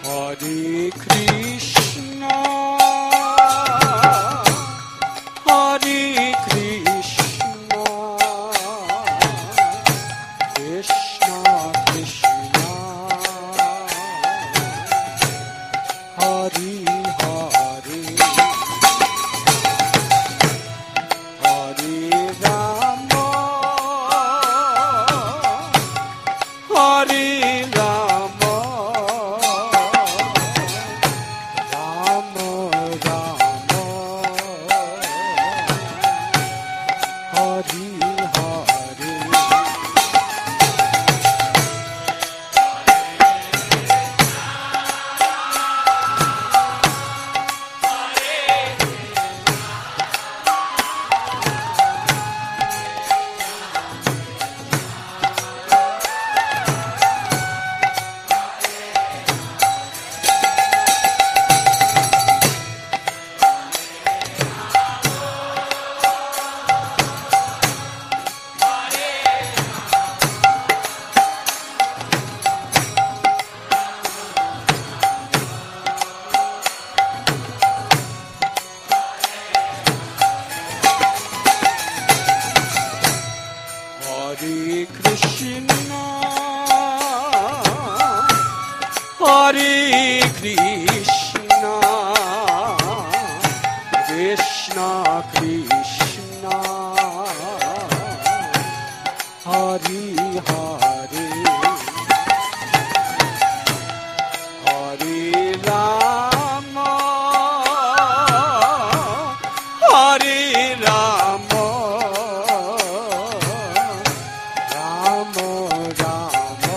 Hare Krishna, Hare Krishna, Krishna Krishna, Hare Hare, Hare Rama, Hare Rama, Rama Rama, Hare Hare. Hare Krishna, Hare Krishna, Krishna Krishna, Hare Hare, Hare Rama, Hare Rama, Rama Rama,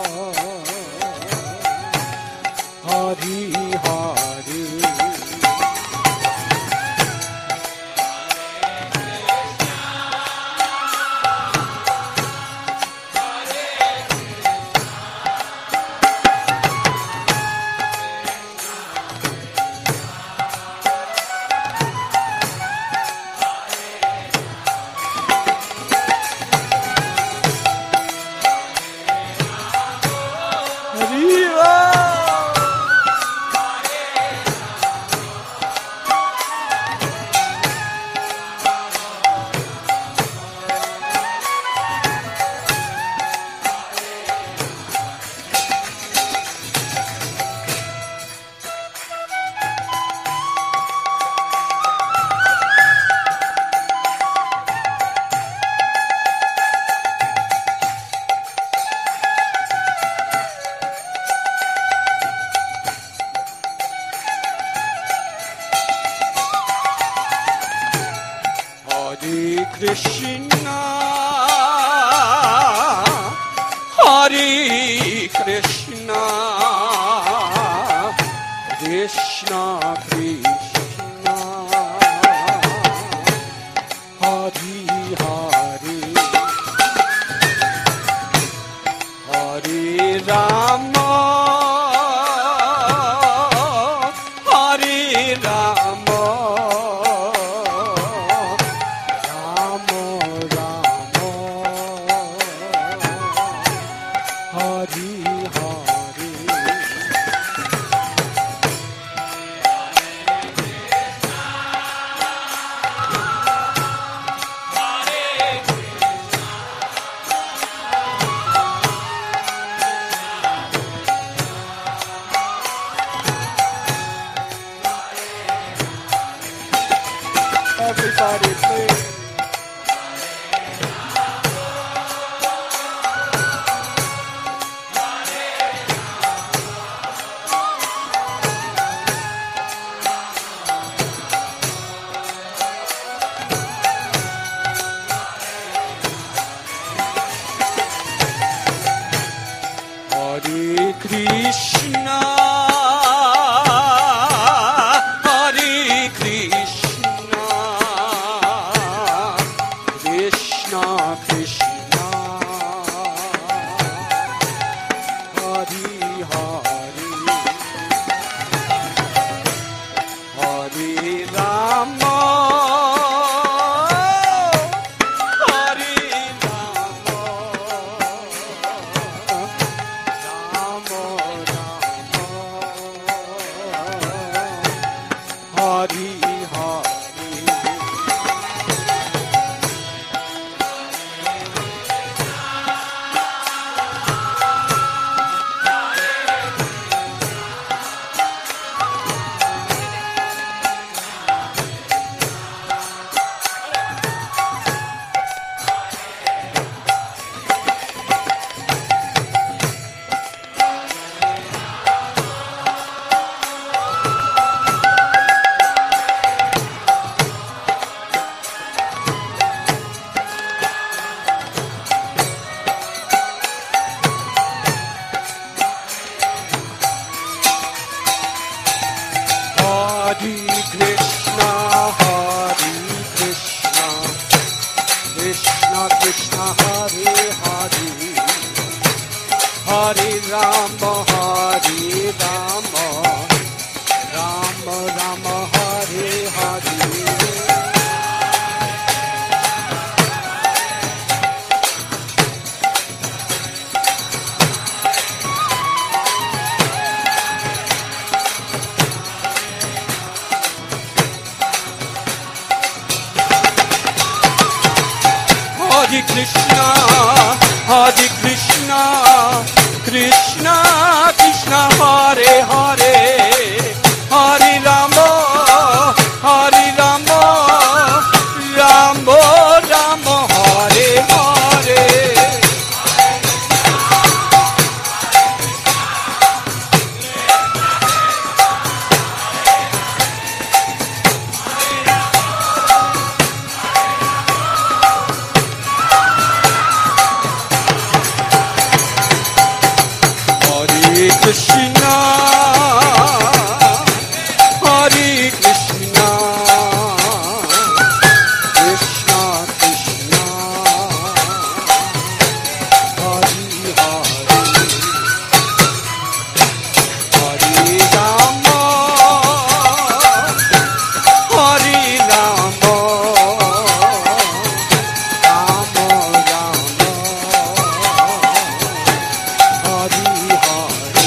Hare Hare. Hare Krishna, Hare Krishna, Krishna Krishna, Hare Hare, Hare Rama, Hare Rama, Rama Rama, Hare Hare. Everybody please. Hare Krishna, Hare Krishna, Krishna Krishna, Hare Hare, Hare Rama, Hare Rama, Rama Rama, Hare Krishna, Krishna Krishna, Hare Hare, Hare Rama, Rama Rama, Hare Hare. Hare Krishna, Krishna Krishna, Hare Hare, Hare Rama, Rama Rama, Hare Hare. Krishna, Hare Krishna, Krishna Krishna, Hare Hare, Hare Rama, Rama Rama, Hare Hare.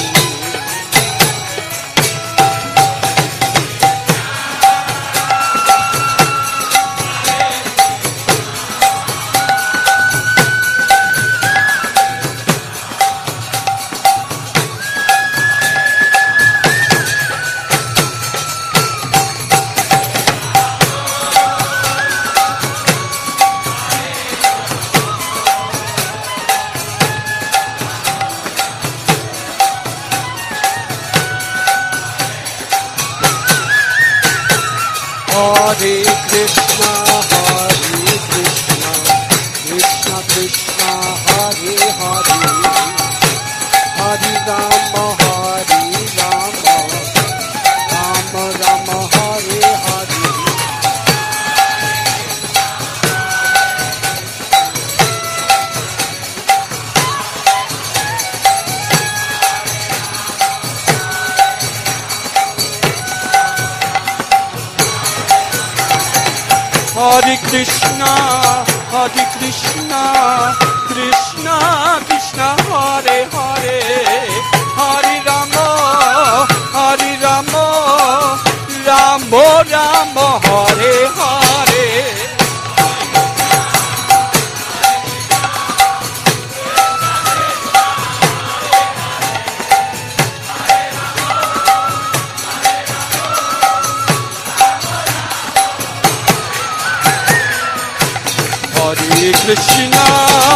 Hare Krishna, Krishna Krishna, Hare Hare, Hare Rama, Rama Rama, Hare Hare. Hare Krishna, Krishna Krishna, Hare Hare, Hare Rama, Rama Rama, Hare Hare. Hare Krishna,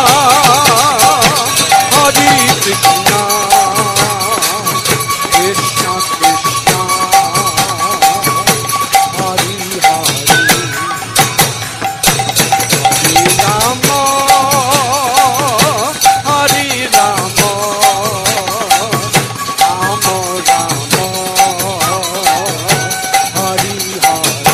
Krishna Krishna, Hare Hare, Hare Rama, Rama Rama, Hare Hare.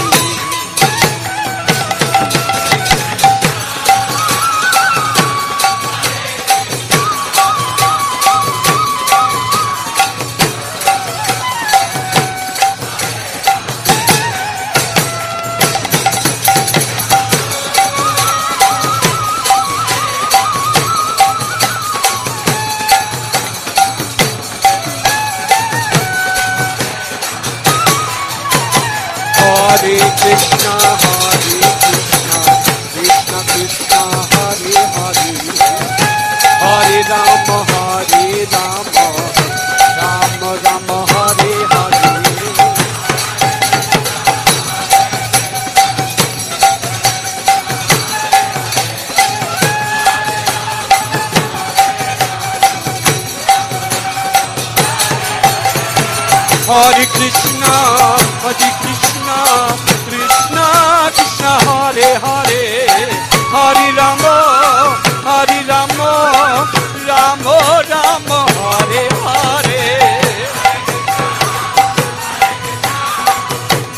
Hare Krishna, Krishna Krishna, Hare Hare, Hare Rama, Rama Rama, Hare Hare. Hare Krishna, Krishna Krishna, Hare Hare, Hare Rama, Rama Rama, Hare Hare.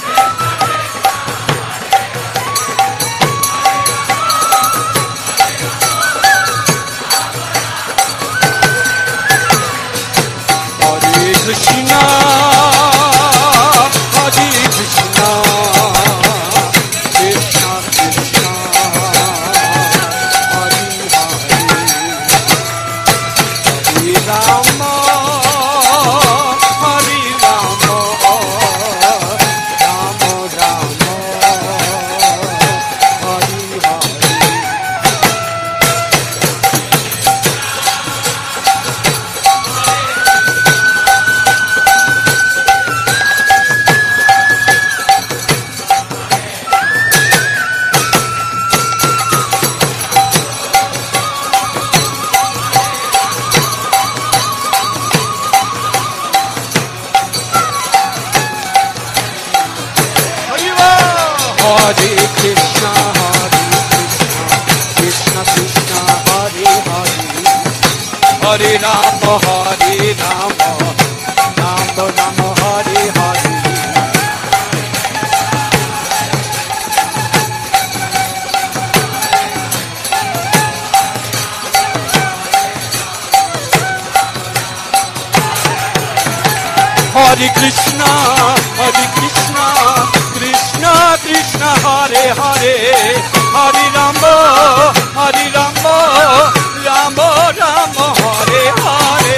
Hare Krishna, Krishna Krishna, Hare Hare, Hare Rama, Hare Rama, Rama Rama, Hare Hare. Hare Krishna, Krishna Krishna, Hare Hare, Hare Rama, Rama Rama, Hare Hare.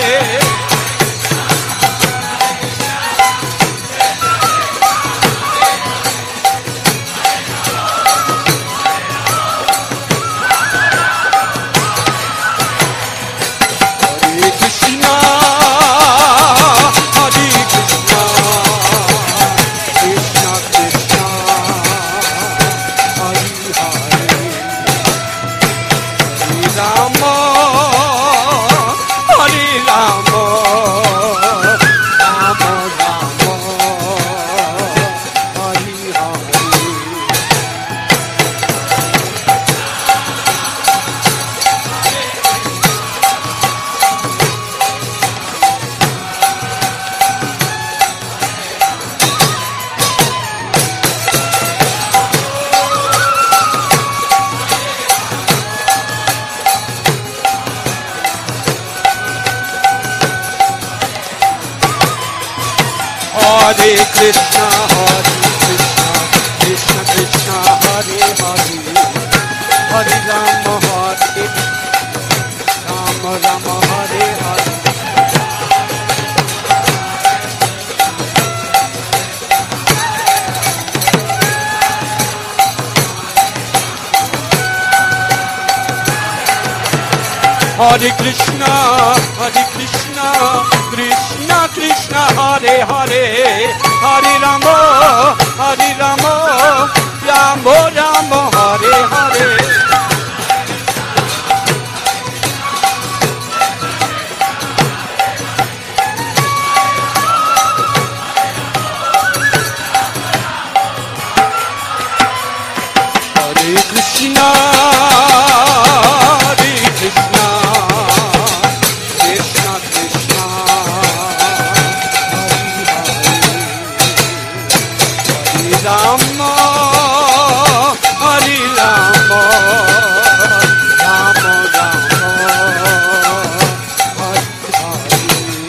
Hare Krishna, Hare Krishna, Krishna Krishna, Hare Hare, Hare Rama, Rama Rama, Hare Hare. Hare Krishna, Krishna Krishna, Hare Hare, Hare Rama, Rama Rama, Hare Hare. Hare Krishna, Krishna Krishna, Hare Rama, Hare Rama, Rama Rama, Hare Hare.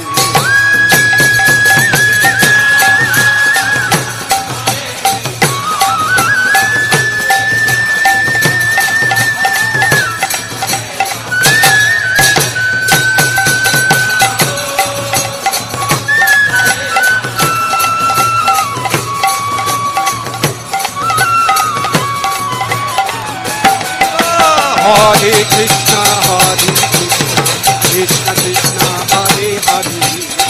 Hare Krishna, Krishna Krishna, Hare Hare,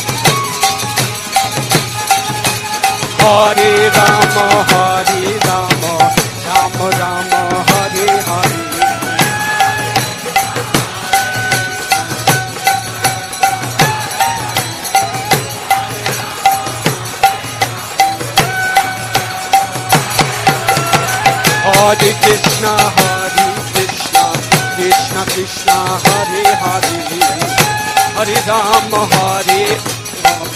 Hare Rama, Rama Rama, Hare Hare. Hare Krishna, Krishna Krishna, Hare Hare, Hare Rama, Hare Rama.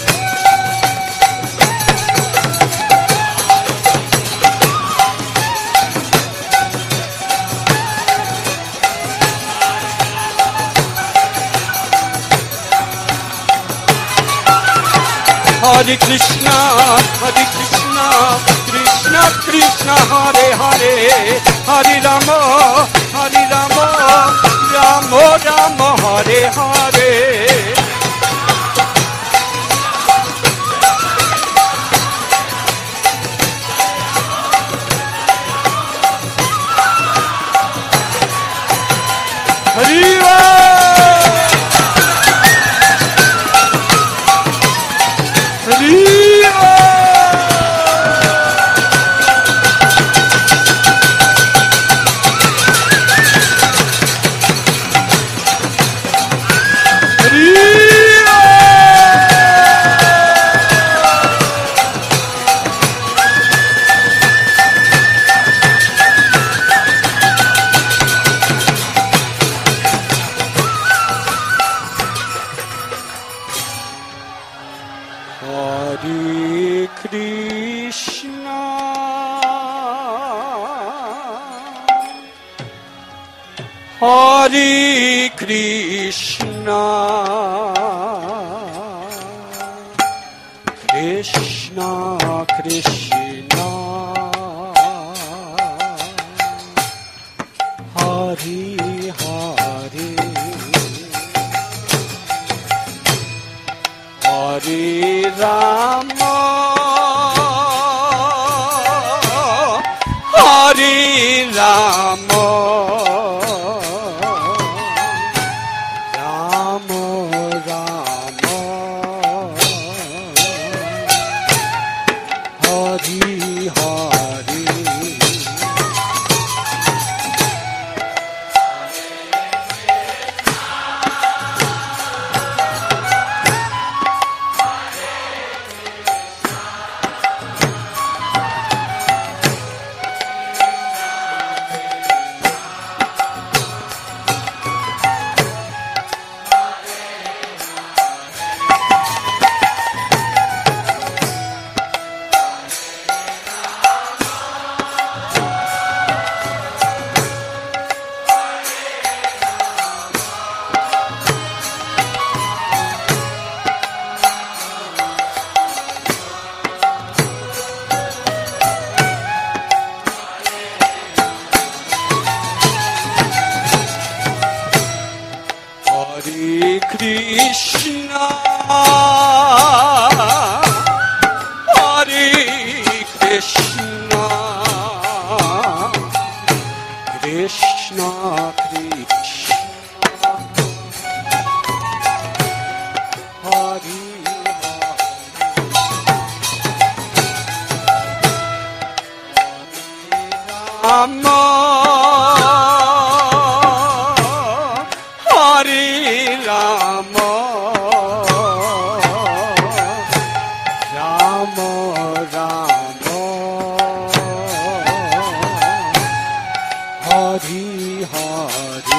Hare Krishna, Krishna Krishna, Hare Hare, Hare Rama, Rama Rama, Hare Hare. Hare Hare Hare Krishna, Hare Krishna, Krishna Krishna, Hare Hare, Hare Rama, Hare Rama, Rama Rama, Hare Hare. Hare Krishna, Hare Krishna, Krishna Krishna, Hare Rama, Hare Rama, Rama Rama, Hare Hare.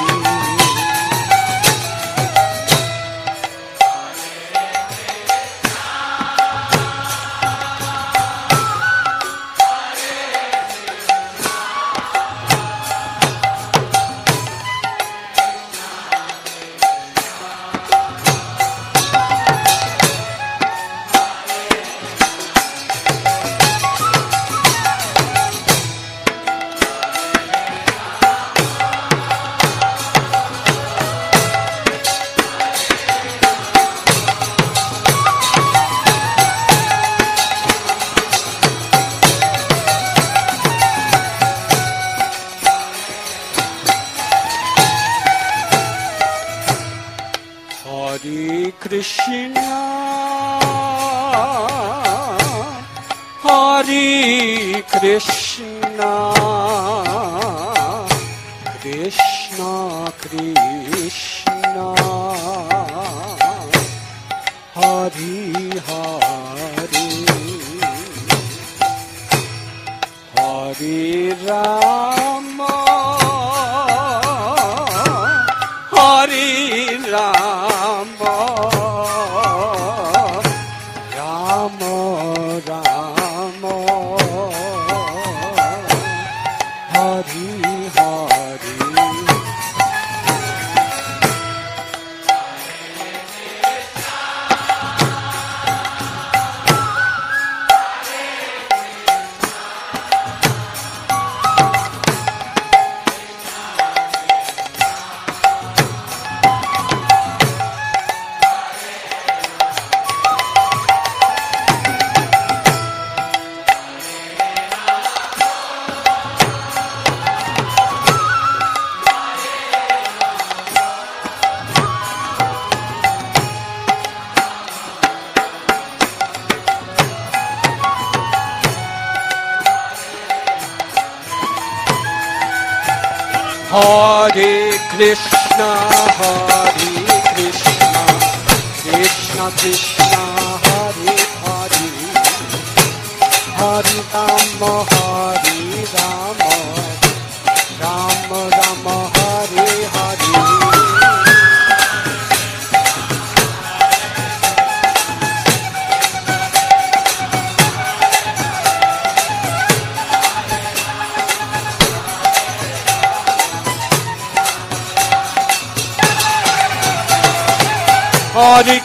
Hare Krishna, Hare Krishna, Krishna Krishna, Hare Hare, Hare Rama, Hare Rama, Rama Rama, Hare Hare. Hare Krishna, Hare Krishna, Krishna Krishna, Hare Hare, Hare Rama, Hare Rama, Rama Rama, Hare Hare.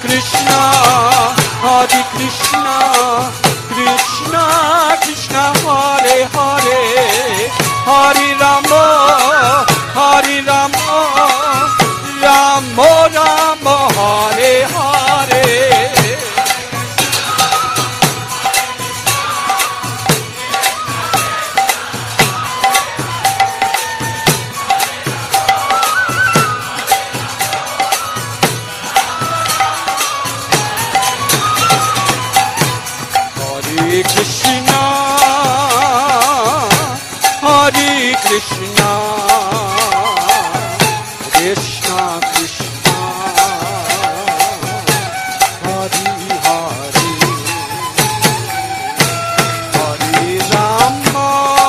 Krishna, Hare Krishna, Krishna Krishna, Hare Hare, Hare Rama, Hare Rama, Rama Rama, Hare Hare. Hare Krishna, Hare Krishna, Krishna Krishna, Hare Hare, Hare Rama,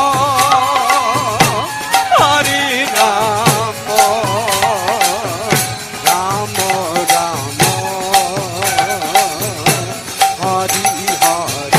Hare Rama, Rama Rama, Hare Hare.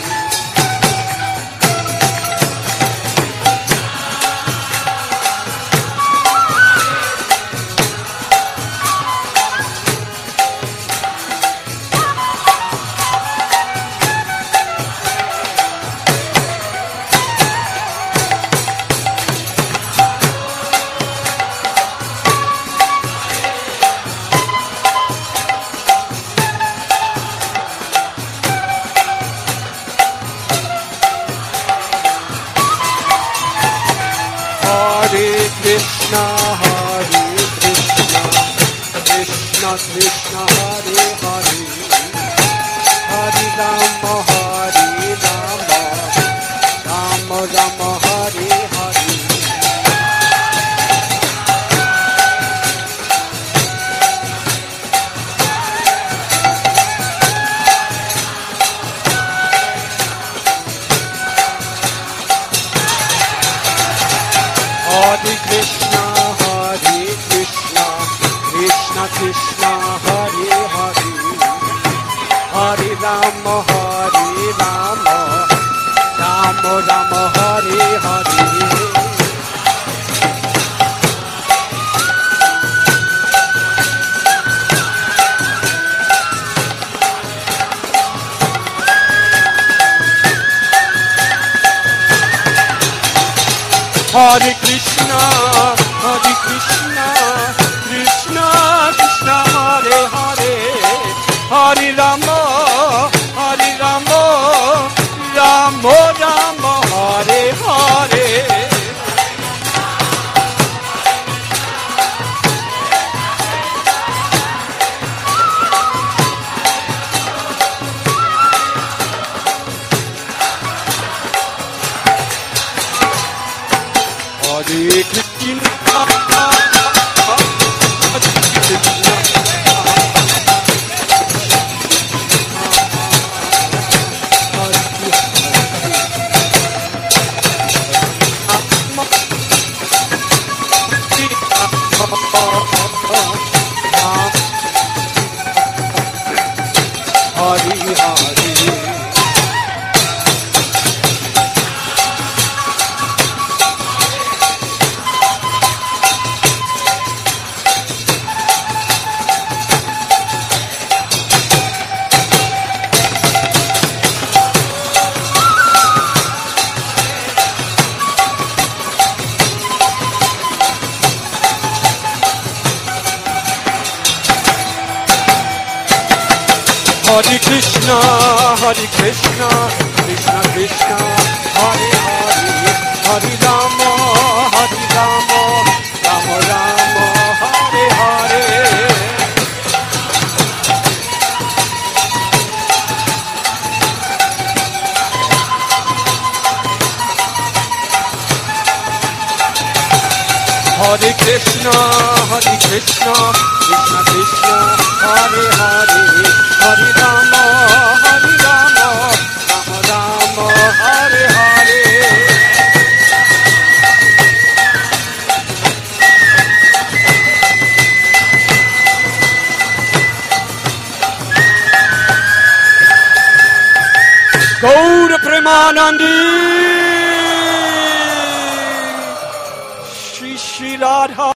Hare Krishna, Hare Krishna, Krishna Krishna, Hare Hare, Hare Rama, Hare Rama, Rama Rama, Hare Hare. Hare Krishna, Hare Krishna, Krishna Krishna, Hare Hare, Hare Rama, Hare Rama, Rama Rama, Hare Hare. Hare Krishna, Hare Krishna, Krishna Krishna, Hare Hare, Hare Rama, Hare Rama, Rama Rama, Hare Hare. Hare Krishna, Hare Hare. Hare Krishna, Hare Krishna, Krishna Krishna, Hare Hare, Hare Rama, Hare Rama, Rama Rama, Hare Hare. Hare Krishna, Hare Krishna, Krishna Krishna, Hare Hare, Hare Rama, Hare Rama, Rama Rama, Hare Hare. Gaura Premanandi Shri Shri Radha.